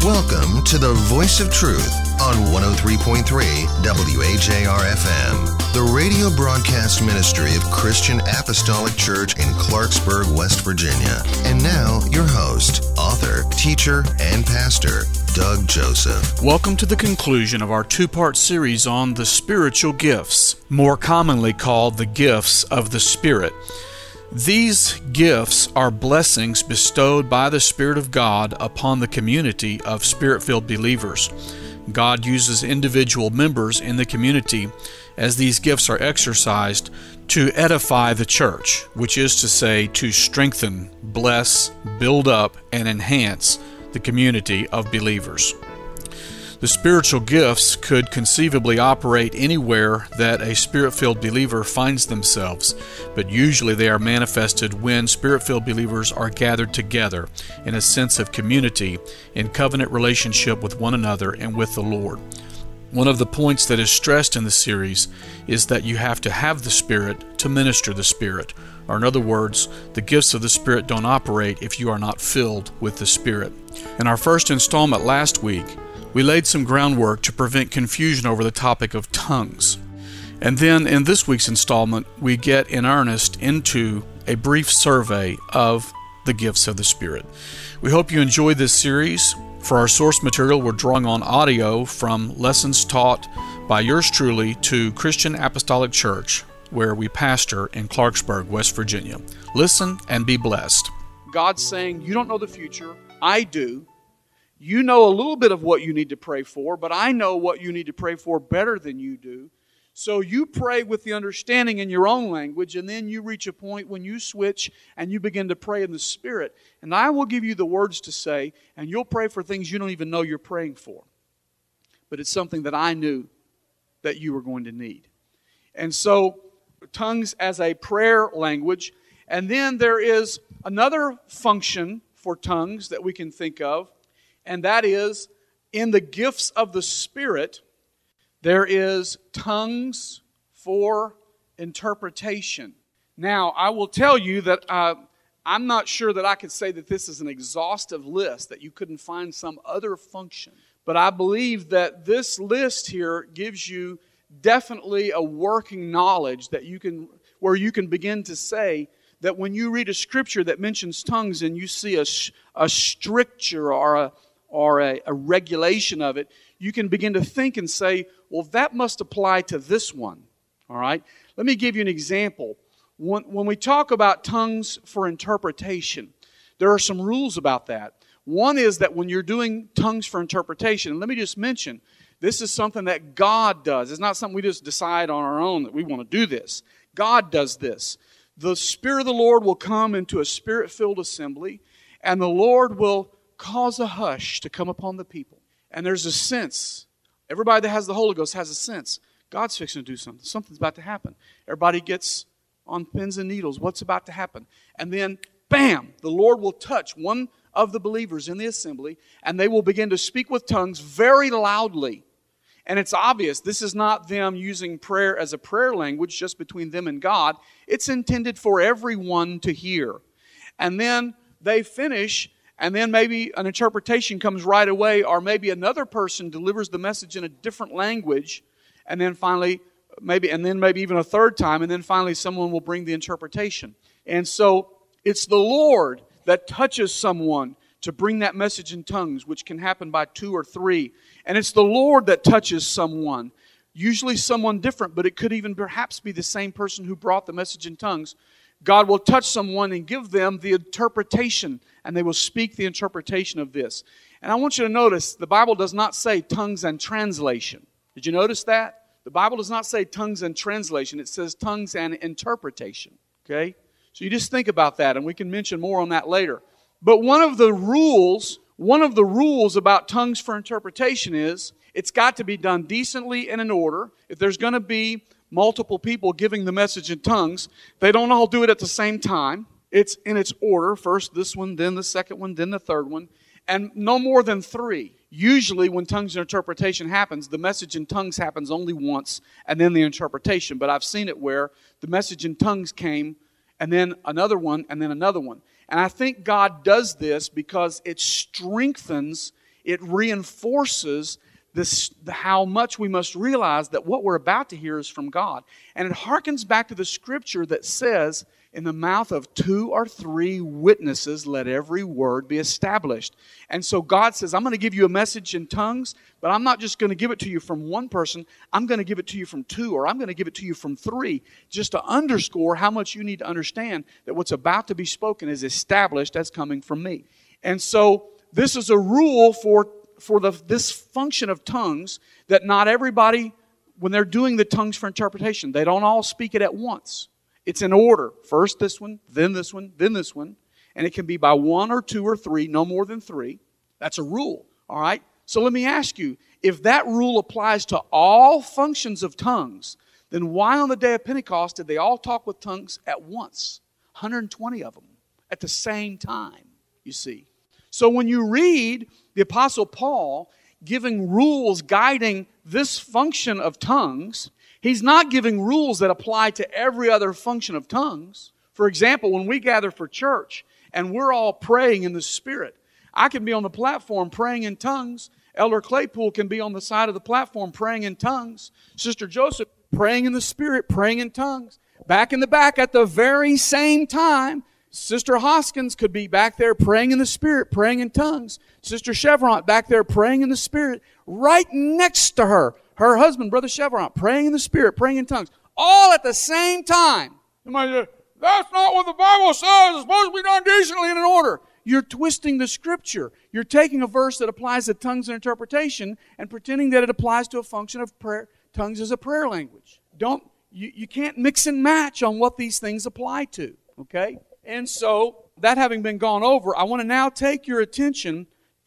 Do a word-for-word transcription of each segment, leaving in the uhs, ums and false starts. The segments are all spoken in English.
Welcome to the Voice of Truth on one oh three point three W A J R F M, the radio broadcast ministry of Christian Apostolic Church in Clarksburg, West Virginia. And now, your host, author, teacher, and pastor, Doug Joseph. Welcome to the conclusion of our two-part series on the spiritual gifts, more commonly called the gifts of the Spirit. These gifts are blessings bestowed by the Spirit of God upon the community of Spirit-filled believers. God uses individual members in the community as these gifts are exercised to edify the church, which is to say to strengthen, bless, build up, and enhance the community of believers. The spiritual gifts could conceivably operate anywhere that a Spirit-filled believer finds themselves, but usually they are manifested when Spirit-filled believers are gathered together in a sense of community, in covenant relationship with one another and with the Lord. One of the points that is stressed in the series is that you have to have the Spirit to minister the Spirit, or in other words, the gifts of the Spirit don't operate if you are not filled with the Spirit. In our first installment last week, we laid some groundwork to prevent confusion over the topic of tongues. And then in this week's installment, we get in earnest into a brief survey of the gifts of the Spirit. We hope you enjoy this series. For our source material, we're drawing on audio from lessons taught by yours truly to Christian Apostolic Church, where we pastor in Clarksburg, West Virginia. Listen and be blessed. God's saying, you don't know the future. I do. You know a little bit of what you need to pray for, but I know what you need to pray for better than you do. So you pray with the understanding in your own language, and then you reach a point when you switch and you begin to pray in the Spirit. And I will give you the words to say, and you'll pray for things you don't even know you're praying for. But it's something that I knew that you were going to need. And so, tongues as a prayer language. And then there is another function for tongues that we can think of. And that is, in the gifts of the Spirit, there is tongues for interpretation. Now, I will tell you that uh, I'm not sure that I could say that this is an exhaustive list, that you couldn't find some other function. But I believe that this list here gives you definitely a working knowledge that you can, where you can begin to say that when you read a scripture that mentions tongues and you see a, a stricture or a or a, a regulation of it, you can begin to think and say, well, that must apply to this one. All right? Let me give you an example. When, when we talk about tongues for interpretation, there are some rules about that. One is that when you're doing tongues for interpretation, and let me just mention, this is something that God does. It's not something we just decide on our own that we want to do this. God does this. The Spirit of the Lord will come into a Spirit-filled assembly, and the Lord will cause a hush to come upon the people. And there's a sense. Everybody that has the Holy Ghost has a sense. God's fixing to do something. Something's about to happen. Everybody gets on pins and needles. What's about to happen? And then, bam, the Lord will touch one of the believers in the assembly, and they will begin to speak with tongues very loudly. And it's obvious, this is not them using prayer as a prayer language just between them and God. It's intended for everyone to hear. And then they finish, and then maybe an interpretation comes right away, or maybe another person delivers the message in a different language, and then finally, maybe, and then maybe even a third time, and then finally someone will bring the interpretation. And so it's the Lord that touches someone to bring that message in tongues, which can happen by two or three. And it's the Lord that touches someone, usually someone different, but it could even perhaps be the same person who brought the message in tongues. God will touch someone and give them the interpretation, and they will speak the interpretation of this. And I want you to notice, the Bible does not say tongues and translation. Did you notice that? The Bible does not say tongues and translation. It says tongues and interpretation. Okay? So you just think about that, and we can mention more on that later. But one of the rules, one of the rules about tongues for interpretation is it's got to be done decently and in order. If there's going to be multiple people giving the message in tongues, they don't all do it at the same time. It's in its order. First this one, then the second one, then the third one. And no more than three. Usually when tongues and interpretation happens, the message in tongues happens only once, and then the interpretation. But I've seen it where the message in tongues came, and then another one, and then another one. And I think God does this because it strengthens it reinforces this, how much we must realize that what we're about to hear is from God. And it harkens back to the Scripture that says, in the mouth of two or three witnesses, let every word be established. And so God says, I'm going to give you a message in tongues, but I'm not just going to give it to you from one person. I'm going to give it to you from two, or I'm going to give it to you from three, just to underscore how much you need to understand that what's about to be spoken is established as coming from me. And so this is a rule for, for the, this function of tongues, that not everybody, when they're doing the tongues for interpretation, they don't all speak it at once. It's in order. First this one, then this one, then this one. And it can be by one or two or three, no more than three. That's a rule, all right? So let me ask you, if that rule applies to all functions of tongues, then why on the day of Pentecost did they all talk with tongues at once? one hundred twenty of them at the same time, you see. So when you read the Apostle Paul giving rules guiding this function of tongues, he's not giving rules that apply to every other function of tongues. For example, when we gather for church and we're all praying in the Spirit, I can be on the platform praying in tongues. Elder Claypool can be on the side of the platform praying in tongues. Sister Joseph praying in the Spirit, praying in tongues. Back in the back at the very same time, Sister Hoskins could be back there praying in the Spirit, praying in tongues. Sister Chevron back there praying in the Spirit. Right next to her, her husband, Brother Chevron, praying in the Spirit, praying in tongues. All at the same time. Somebody says, that's not what the Bible says. It's supposed to be done decently and in order. You're twisting the Scripture. You're taking a verse that applies to tongues and interpretation and pretending that it applies to a function of prayer. Tongues as a prayer language. Don't, you, you can't mix and match on what these things apply to. Okay? And so, that having been gone over, I want to now take your attention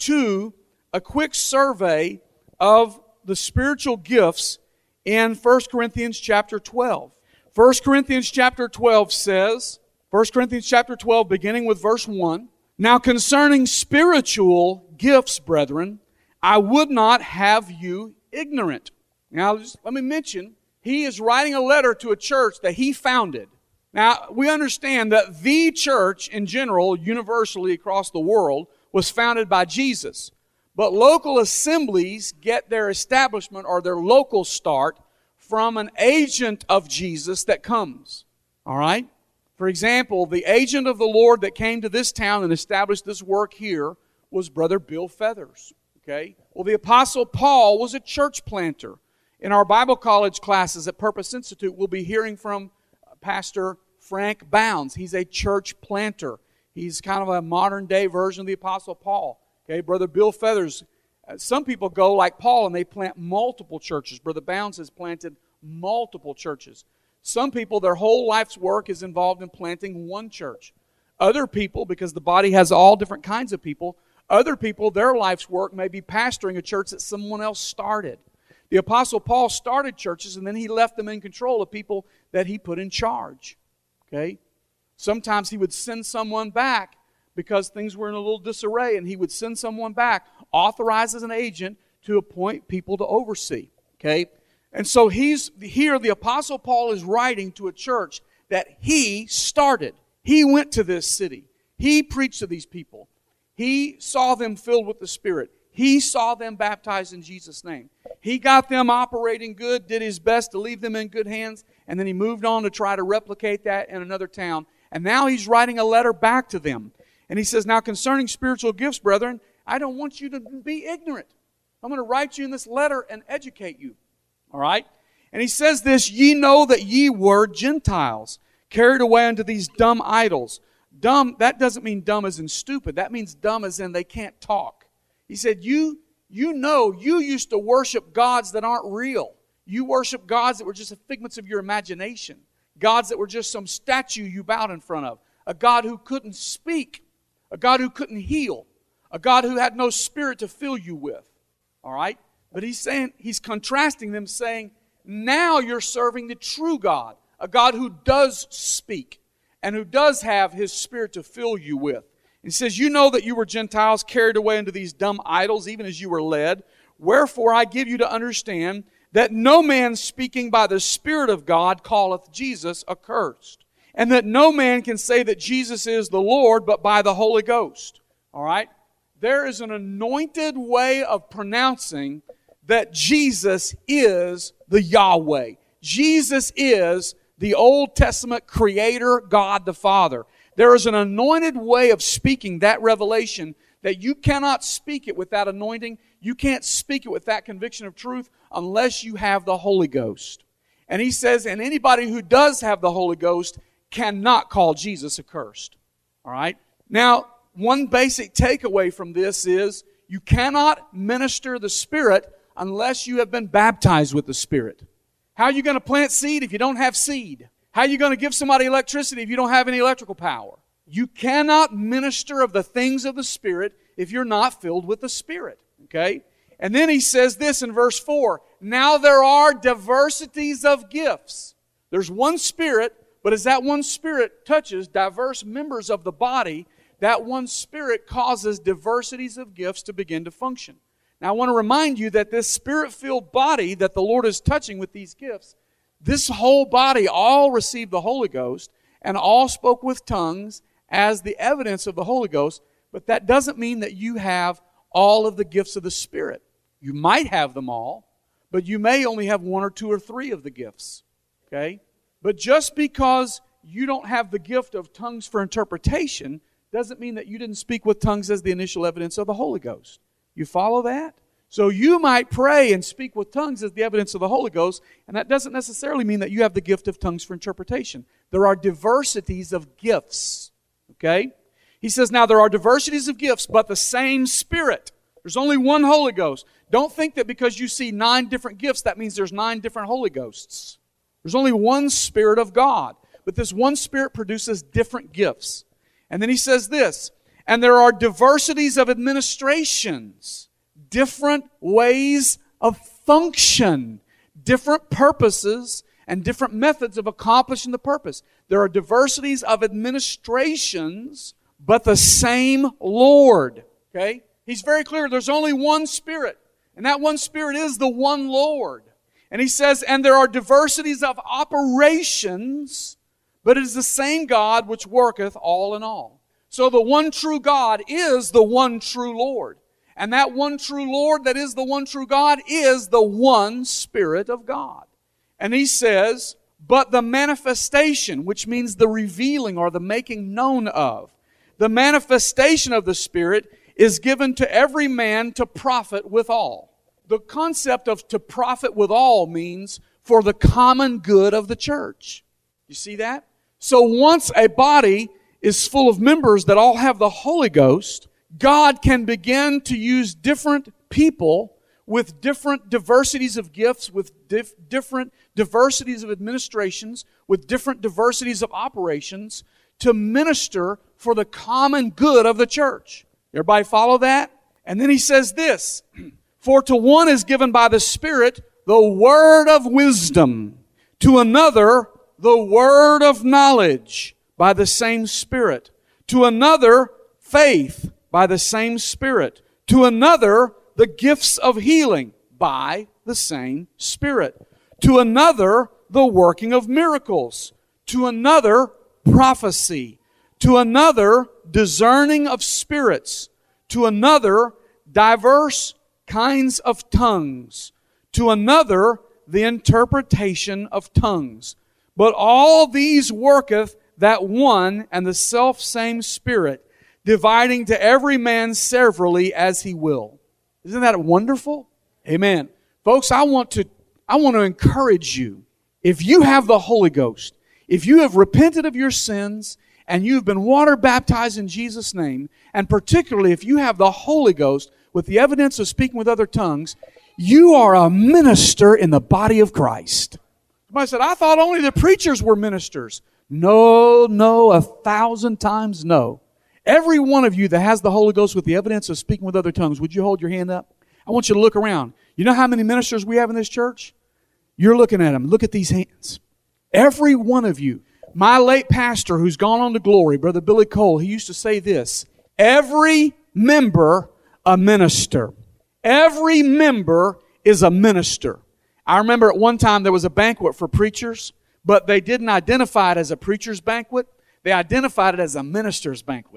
to a quick survey of the spiritual gifts in First Corinthians chapter twelve. First Corinthians chapter twelve says, First Corinthians chapter twelve, beginning with verse one, now concerning spiritual gifts, brethren, I would not have you ignorant. Now, just let me mention, he is writing a letter to a church that he founded. Now, we understand that the church in general, universally across the world, was founded by Jesus. But local assemblies get their establishment or their local start from an agent of Jesus that comes. All right? For example, the agent of the Lord that came to this town and established this work here was Brother Bill Feathers. Okay? Well, the Apostle Paul was a church planter. In our Bible college classes at Purpose Institute, we'll be hearing from Pastor Frank Bounds. He's a church planter. He's kind of a modern-day version of the Apostle Paul. Okay, Brother Bill Feathers, uh, some people go like Paul and they plant multiple churches. Brother Bounds has planted multiple churches. Some people, their whole life's work is involved in planting one church. Other people, because the body has all different kinds of people, other people, their life's work may be pastoring a church that someone else started. The Apostle Paul started churches and then he left them in control of people that he put in charge. Okay? Sometimes he would send someone back because things were in a little disarray, and he would send someone back, authorize as an agent, to appoint people to oversee. Okay? And so he's here, the Apostle Paul is writing to a church that he started. He went to this city. He preached to these people. He saw them filled with the Spirit. He saw them baptized in Jesus' name. He got them operating good, did his best to leave them in good hands, and then he moved on to try to replicate that in another town. And now he's writing a letter back to them. And he says, now concerning spiritual gifts, brethren, I don't want you to be ignorant. I'm going to write you in this letter and educate you. All right? And he says this, ye know that ye were Gentiles, carried away unto these dumb idols. Dumb, that doesn't mean dumb as in stupid. That means dumb as in they can't talk. He said, you, you know, you used to worship gods that aren't real. You worship gods that were just figments of your imagination. Gods that were just some statue you bowed in front of. A God who couldn't speak. A God who couldn't heal. A God who had no spirit to fill you with. All right? But he's saying, he's contrasting them, saying, now you're serving the true God. A God who does speak and who does have His Spirit to fill you with. He says, you know that you were Gentiles carried away into these dumb idols, even as you were led. Wherefore I give you to understand that no man speaking by the Spirit of God calleth Jesus accursed. And that no man can say that Jesus is the Lord but by the Holy Ghost. All right? there is an anointed way of pronouncing that Jesus is the Yahweh. Jesus is the Old Testament Creator, God the Father. There is an anointed way of speaking that revelation that you cannot speak it with that anointing. You can't speak it with that conviction of truth unless you have the Holy Ghost. And he says, and anybody who does have the Holy Ghost cannot call Jesus accursed. All right? Now, one basic takeaway from this is you cannot minister the Spirit unless you have been baptized with the Spirit. How are you going to plant seed if you don't have seed? How are you going to give somebody electricity if you don't have any electrical power? You cannot minister of the things of the Spirit if you're not filled with the Spirit. Okay? And then he says this in verse four. Now there are diversities of gifts. There's one Spirit, but as that one Spirit touches diverse members of the body, that one Spirit causes diversities of gifts to begin to function. Now I want to remind you that this Spirit-filled body that the Lord is touching with these gifts, this whole body all received the Holy Ghost and all spoke with tongues as the evidence of the Holy Ghost, but that doesn't mean that you have all of the gifts of the Spirit. You might have them all, but you may only have one or two or three of the gifts. Okay? But just because you don't have the gift of tongues for interpretation doesn't mean that you didn't speak with tongues as the initial evidence of the Holy Ghost. You follow that? So you might pray and speak with tongues as the evidence of the Holy Ghost, and that doesn't necessarily mean that you have the gift of tongues for interpretation. There are diversities of gifts. Okay? He says, now there are diversities of gifts, but the same Spirit. There's only one Holy Ghost. Don't think that because you see nine different gifts, that means there's nine different Holy Ghosts. There's only one Spirit of God. But this one Spirit produces different gifts. And then he says this, and there are diversities of administrations, different ways of function, different purposes, and different methods of accomplishing the purpose. There are diversities of administrations, but the same Lord. Okay? He's very clear. There's only one Spirit. And that one Spirit is the one Lord. And he says, and there are diversities of operations, but it is the same God which worketh all in all. So the one true God is the one true Lord. And that one true Lord that is the one true God is the one Spirit of God. And he says, but the manifestation, which means the revealing or the making known of, the manifestation of the Spirit is given to every man to profit withal. The concept of to profit withal means for the common good of the church. You see that? So once a body is full of members that all have the Holy Ghost, God can begin to use different people with different diversities of gifts, with dif- different diversities of administrations, with different diversities of operations to minister for the common good of the church. Everybody follow that? And then he says this, for to one is given by the Spirit the word of wisdom, to another the word of knowledge by the same Spirit, to another faith by the same Spirit, to another the gifts of healing by the same Spirit, to another the working of miracles, to another prophecy, to another discerning of spirits, to another diverse kinds of tongues, to another the interpretation of tongues. But all these worketh that one and the selfsame Spirit, dividing to every man severally as he will. Isn't that wonderful? Amen. Folks, I want to I want to encourage you. If you have the Holy Ghost, if you have repented of your sins, and you have been water baptized in Jesus' name, and particularly if you have the Holy Ghost with the evidence of speaking with other tongues, you are a minister in the body of Christ. Somebody said, I thought only the preachers were ministers. No, no, a thousand times no. Every one of you that has the Holy Ghost with the evidence of speaking with other tongues, would you hold your hand up? I want you to look around. You know how many ministers we have in this church? You're looking at them. Look at these hands. Every one of you. My late pastor who's gone on to glory, Brother Billy Cole, he used to say this, every member a minister. Every member is a minister. I remember at one time there was a banquet for preachers, but they didn't identify it as a preacher's banquet. They identified it as a minister's banquet.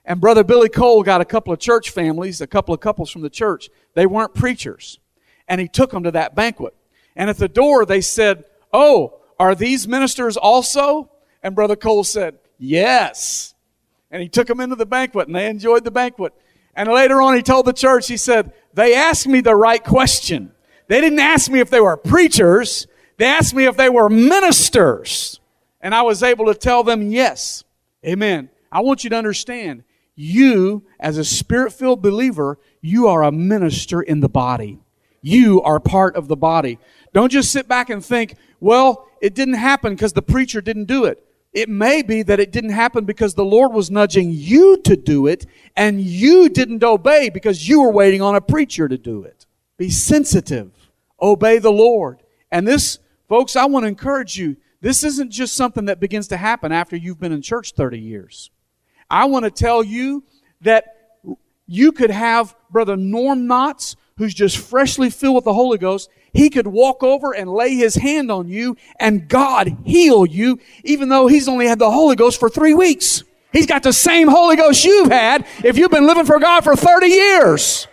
And Brother Billy Cole got a couple of church families, a couple of couples from the church. They weren't preachers. And he took them to that banquet. And at the door they said, "Oh, are these ministers also?" And Brother Cole said, "Yes." And he took them into the banquet, and they enjoyed the banquet. And later on he told the church, he said, "They asked me the right question. They didn't ask me if they were preachers. They asked me if they were ministers." And I was able to tell them yes. Amen. I want you to understand, you, as a Spirit-filled believer, you are a minister in the body. You are part of the body. Don't just sit back and think, well, it didn't happen because the preacher didn't do it. It may be that it didn't happen because the Lord was nudging you to do it, and you didn't obey because you were waiting on a preacher to do it. Be sensitive. Obey the Lord. And this, folks, I want to encourage you, this isn't just something that begins to happen after you've been in church thirty years. I want to tell you that you could have Brother Norm Knotts, who's just freshly filled with the Holy Ghost. He could walk over and lay his hand on you and God heal you, even though he's only had the Holy Ghost for three weeks. He's got the same Holy Ghost you've had if you've been living for God for thirty years.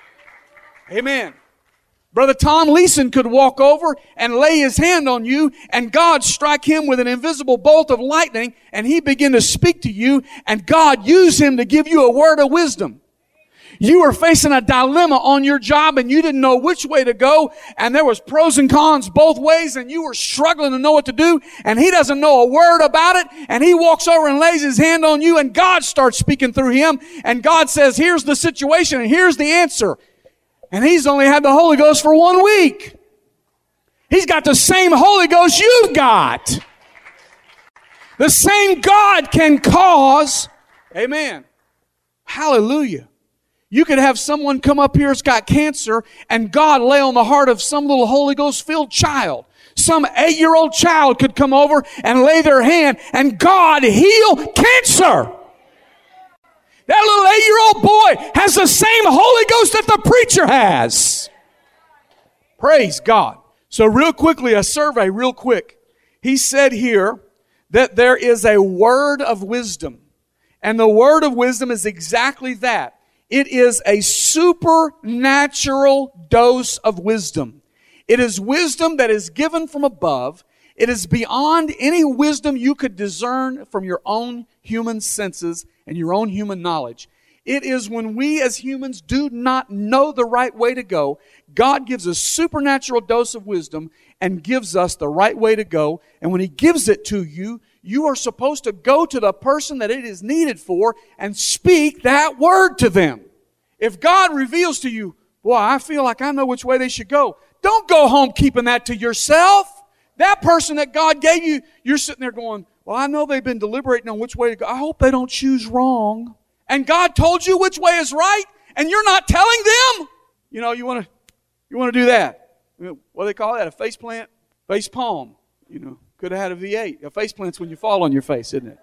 Amen. Brother Tom Leeson could walk over and lay his hand on you and God strike him with an invisible bolt of lightning and he begin to speak to you and God use him to give you a word of wisdom. You were facing a dilemma on your job and you didn't know which way to go and there was pros and cons both ways and you were struggling to know what to do and he doesn't know a word about it and he walks over and lays his hand on you and God starts speaking through him and God says, "Here's the situation and here's the answer." And he's only had the Holy Ghost for one week. He's got the same Holy Ghost you've got. The same God can cause. Amen. Hallelujah. You could have someone come up here that's got cancer and God lay on the heart of some little Holy Ghost-filled child. Some eight-year-old child could come over and lay their hand and God heal cancer. That little eight-year-old boy has the same Holy Ghost that the preacher has. Praise God. So real quickly, a survey real quick. He said here that there is a word of wisdom. And the word of wisdom is exactly that. It is a supernatural dose of wisdom. It is wisdom that is given from above. It is beyond any wisdom you could discern from your own human senses and your own human knowledge. It is when we as humans do not know the right way to go, God gives a supernatural dose of wisdom and gives us the right way to go. And when He gives it to you, you are supposed to go to the person that it is needed for and speak that word to them. If God reveals to you, "Boy, I feel like I know which way they should go," don't go home keeping that to yourself. That person that God gave you, you're sitting there going, "Well, I know they've been deliberating on which way to go. I hope they don't choose wrong." And God told you which way is right, and you're not telling them. You know, you want to you want to do that. What do they call that? A face plant? Face palm. You know, could have had a V eight. A face plant's when you fall on your face, isn't it?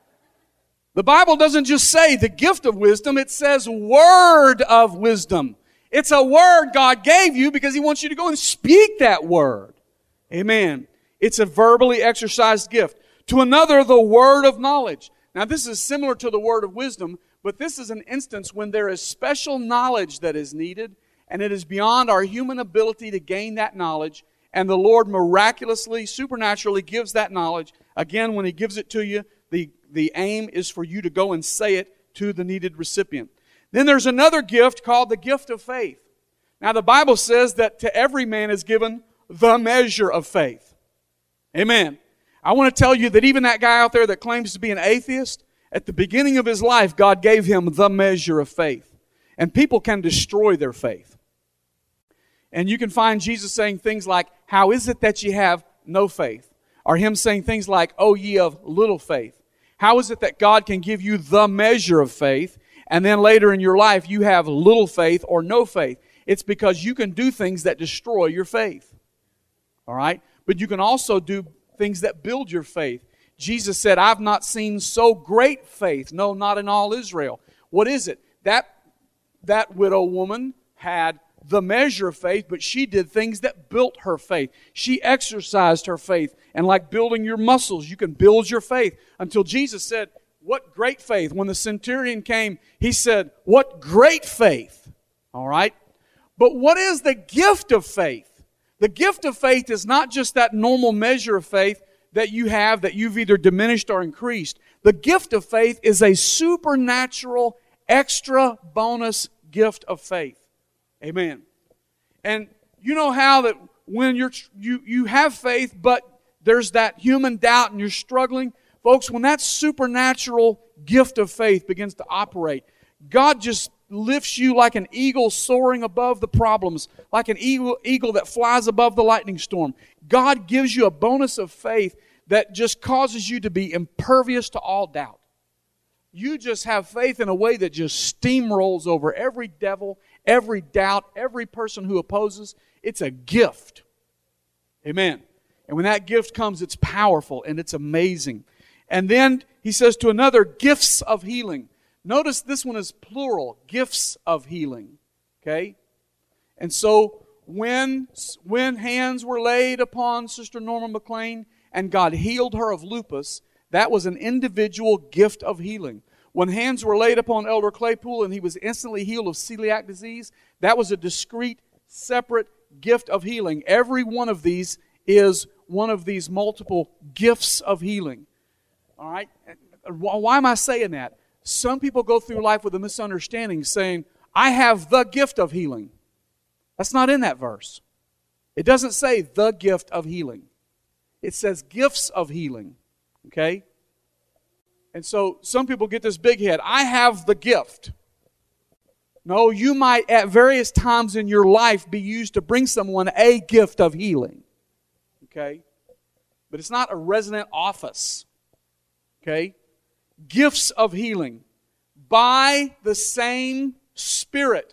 The Bible doesn't just say the gift of wisdom. It says word of wisdom. It's a word God gave you because He wants you to go and speak that word. Amen. It's a verbally exercised gift. To another, the word of knowledge. Now, this is similar to the word of wisdom, but this is an instance when there is special knowledge that is needed, and it is beyond our human ability to gain that knowledge, and the Lord miraculously, supernaturally gives that knowledge. Again, when He gives it to you, the, the aim is for you to go and say it to the needed recipient. Then there's another gift called the gift of faith. Now, the Bible says that to every man is given the measure of faith. Amen. I want to tell you that even that guy out there that claims to be an atheist, at the beginning of his life, God gave him the measure of faith. And people can destroy their faith. And you can find Jesus saying things like, "How is it that ye have no faith?" Or Him saying things like, "O ye of little faith." How is it that God can give you the measure of faith, and then later in your life you have little faith or no faith? It's because you can do things that destroy your faith. All right? But you can also do things that build your faith. Jesus said, "I've not seen so great faith, no, not in all Israel." What is it? That, that widow woman had the measure of faith, but she did things that built her faith. She exercised her faith. And like building your muscles, you can build your faith until Jesus said, What great faith. When the centurion came, he said, what great faith. All right? But what is the gift of faith? The gift of faith is not just that normal measure of faith that you have that you've either diminished or increased. The gift of faith is a supernatural, extra bonus gift of faith. Amen. And you know how that when you're you you have faith, but there's that human doubt and you're struggling? Folks, when that supernatural gift of faith begins to operate, God just lifts you like an eagle soaring above the problems, like an eagle, eagle that flies above the lightning storm. God gives you a bonus of faith that just causes you to be impervious to all doubt. You just have faith in a way that just steamrolls over every devil, every doubt, every person who opposes. It's a gift. Amen. And when that gift comes, it's powerful and it's amazing. And then he says to another, gifts of healing. Notice this one is plural, gifts of healing. Okay? And so when, when hands were laid upon Sister Norma McLean and God healed her of lupus, that was an individual gift of healing. When hands were laid upon Elder Claypool and he was instantly healed of celiac disease, that was a discrete, separate gift of healing. Every one of these is one of these multiple gifts of healing. All right? Why am I saying that? Some people go through life with a misunderstanding saying, I have the gift of healing. That's not in that verse. It doesn't say the gift of healing. It says gifts of healing. Okay? And so some people get this big head. I have the gift. No, you might at various times in your life be used to bring someone a gift of healing. Okay? But it's not a resident office. Okay? Gifts of healing by the same Spirit.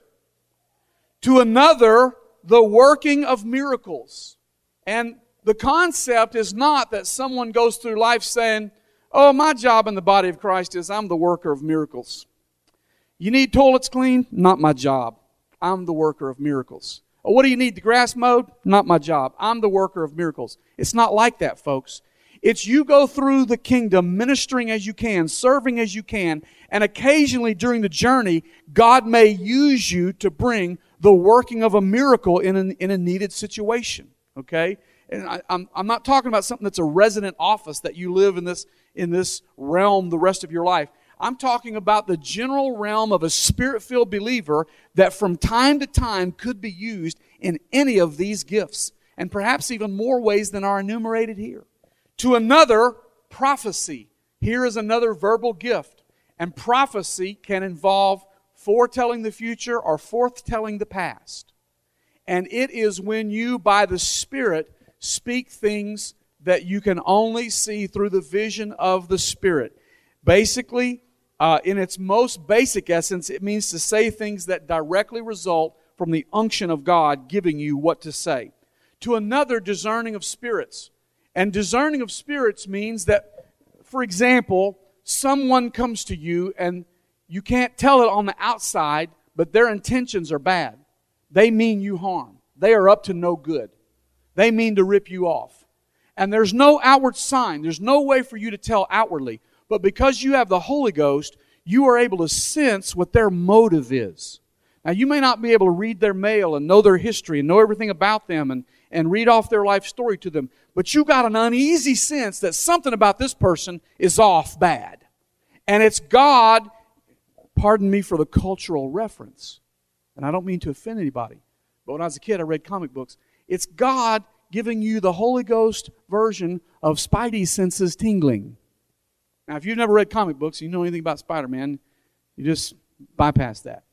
To another, the working of miracles. And the concept is not that someone goes through life saying, oh, my job in the body of Christ is I'm the worker of miracles. You need toilets cleaned? Not my job. I'm the worker of miracles. Oh, what do you need? The grass mowed? Not my job. I'm the worker of miracles. It's not like that, folks. It's you go through the kingdom ministering as you can, serving as you can, and occasionally during the journey, God may use you to bring the working of a miracle in a, in a needed situation. Okay? And I, I'm, I'm not talking about something that's a resident office that you live in this, in this realm the rest of your life. I'm talking about the general realm of a Spirit-filled believer that from time to time could be used in any of these gifts, and perhaps even more ways than are enumerated here. To another, prophecy. Here is another verbal gift. And prophecy can involve foretelling the future or foretelling the past. And it is when you, by the Spirit, speak things that you can only see through the vision of the Spirit. Basically, uh, in its most basic essence, it means to say things that directly result from the unction of God giving you what to say. To another, discerning of spirits. And discerning of spirits means that, for example, someone comes to you and you can't tell it on the outside, but their intentions are bad. They mean you harm. They are up to no good. They mean to rip you off. And there's no outward sign. There's no way for you to tell outwardly. But because you have the Holy Ghost, you are able to sense what their motive is. Now, you may not be able to read their mail and know their history and know everything about them and, and read off their life story to them, but you got an uneasy sense that something about this person is off bad. And it's God, pardon me for the cultural reference, and I don't mean to offend anybody, but when I was a kid I read comic books. It's God giving you the Holy Ghost version of Spidey senses tingling. Now, if you've never read comic books, you know anything about Spider-Man, you just bypass that.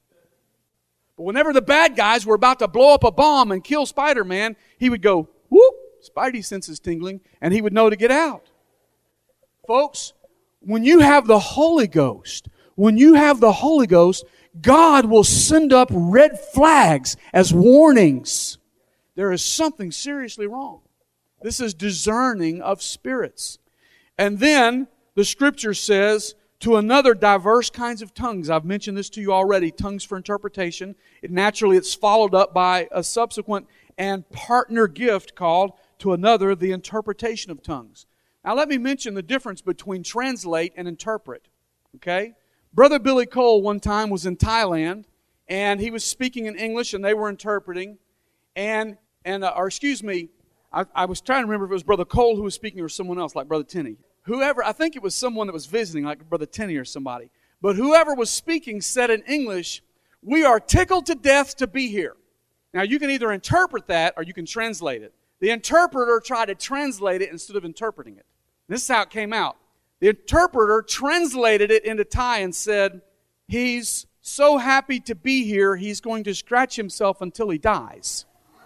But whenever the bad guys were about to blow up a bomb and kill Spider-Man, he would go, whoop, Spidey senses tingling, and he would know to get out. Folks, when you have the Holy Ghost, when you have the Holy Ghost, God will send up red flags as warnings. There is something seriously wrong. This is discerning of spirits. And then the Scripture says, to another, diverse kinds of tongues. I've mentioned this to you already, tongues for interpretation. It, naturally, it's followed up by a subsequent and partner gift called, to another, the interpretation of tongues. Now, let me mention the difference between translate and interpret. Okay? Brother Billy Cole one time was in Thailand, and he was speaking in English, and they were interpreting. And, and uh, or excuse me, I, I was trying to remember if it was Brother Cole who was speaking or someone else, like Brother Tenney. Whoever, I think it was someone that was visiting, like Brother Tenney or somebody. But whoever was speaking said in English, "We are tickled to death to be here." Now, you can either interpret that or you can translate it. The interpreter tried to translate it instead of interpreting it. This is how it came out. The interpreter translated it into Thai and said, "He's so happy to be here, he's going to scratch himself until he dies."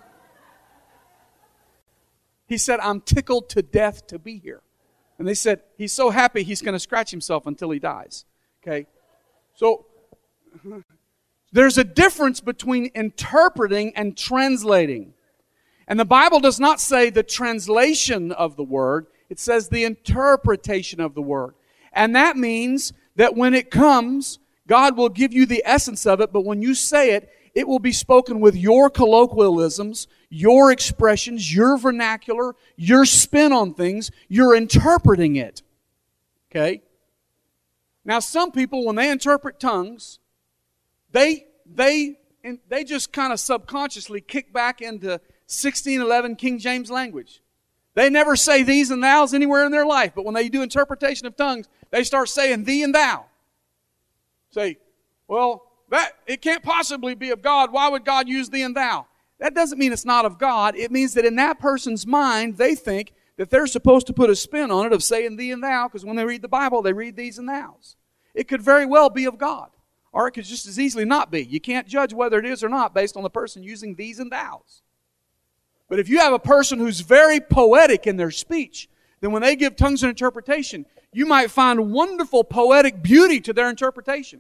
He said, "I'm tickled to death to be here." And they said, "He's so happy he's going to scratch himself until he dies." Okay? So, there's a difference between interpreting and translating. And the Bible does not say the translation of the word. It says the interpretation of the word. And that means that when it comes, God will give you the essence of it, but when you say it, it will be spoken with your colloquialisms, your expressions, your vernacular, your spin on things. You're interpreting it. Okay? Now, some people, when they interpret tongues, they they they just kind of subconsciously kick back into sixteen eleven King James language. They never say these and thous anywhere in their life, but when they do interpretation of tongues, they start saying thee and thou. Say, well, that it can't possibly be of God. Why would God use thee and thou? That doesn't mean it's not of God. It means that in that person's mind, they think that they're supposed to put a spin on it of saying thee and thou, because when they read the Bible, they read these and thous. It could very well be of God, or it could just as easily not be. You can't judge whether it is or not based on the person using these and thous. But if you have a person who's very poetic in their speech, then when they give tongues and interpretation, you might find wonderful poetic beauty to their interpretation.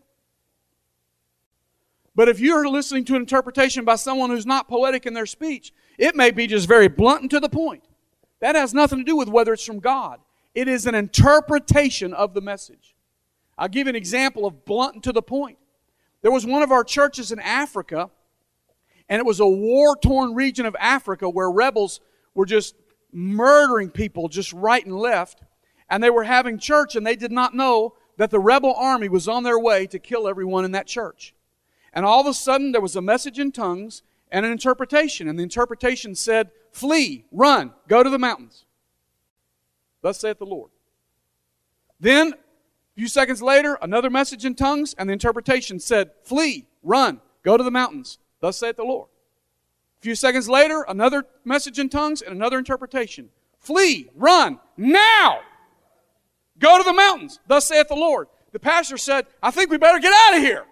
But if you're listening to an interpretation by someone who's not poetic in their speech, it may be just very blunt and to the point. That has nothing to do with whether it's from God. It is an interpretation of the message. I'll give you an example of blunt and to the point. There was one of our churches in Africa, and it was a war-torn region of Africa where rebels were just murdering people just right and left. And they were having church, and they did not know that the rebel army was on their way to kill everyone in that church. And all of a sudden, there was a message in tongues and an interpretation. And the interpretation said, "Flee, run, go to the mountains. Thus saith the Lord." Then, a few seconds later, another message in tongues, and the interpretation said, "Flee, run, go to the mountains. Thus saith the Lord." A few seconds later, another message in tongues and another interpretation. "Flee, run, now! Go to the mountains. Thus saith the Lord." The pastor said, "I think we better get out of here."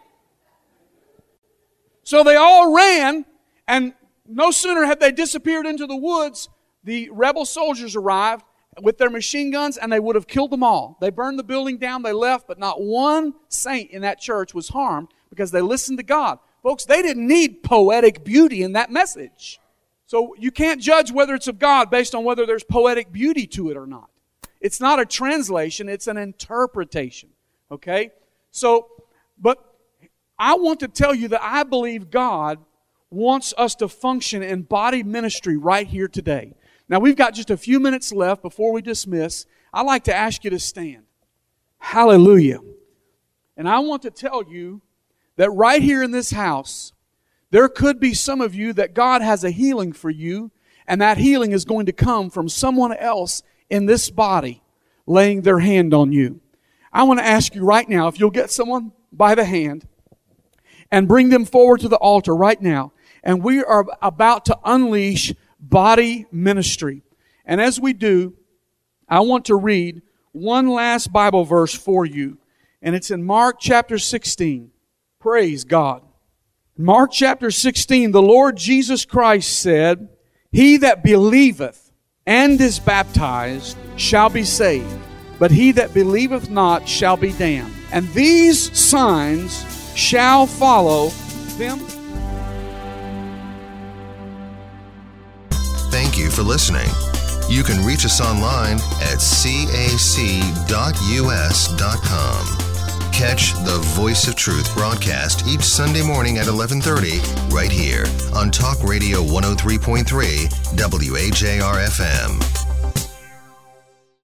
So they all ran, and no sooner had they disappeared into the woods, the rebel soldiers arrived with their machine guns, and they would have killed them all. They burned the building down, they left, but not one saint in that church was harmed because they listened to God. Folks, they didn't need poetic beauty in that message. So you can't judge whether it's of God based on whether there's poetic beauty to it or not. It's not a translation, it's an interpretation. Okay? So, but I want to tell you that I believe God wants us to function in body ministry right here today. Now, we've got just a few minutes left before we dismiss. I'd like to ask you to stand. Hallelujah. And I want to tell you that right here in this house, there could be some of you that God has a healing for you, and that healing is going to come from someone else in this body laying their hand on you. I want to ask you right now, if you'll get someone by the hand and bring them forward to the altar right now. And we are about to unleash body ministry. And as we do, I want to read one last Bible verse for you. And it's in Mark chapter sixteen. Praise God. Mark chapter sixteen, the Lord Jesus Christ said, "He that believeth and is baptized shall be saved, but he that believeth not shall be damned. And these signs shall follow them." Thank you for listening. You can reach us online at c a c dot u s dot com. Catch the Voice of Truth broadcast each Sunday morning at eleven thirty right here on Talk Radio one oh three point three W A J R F M.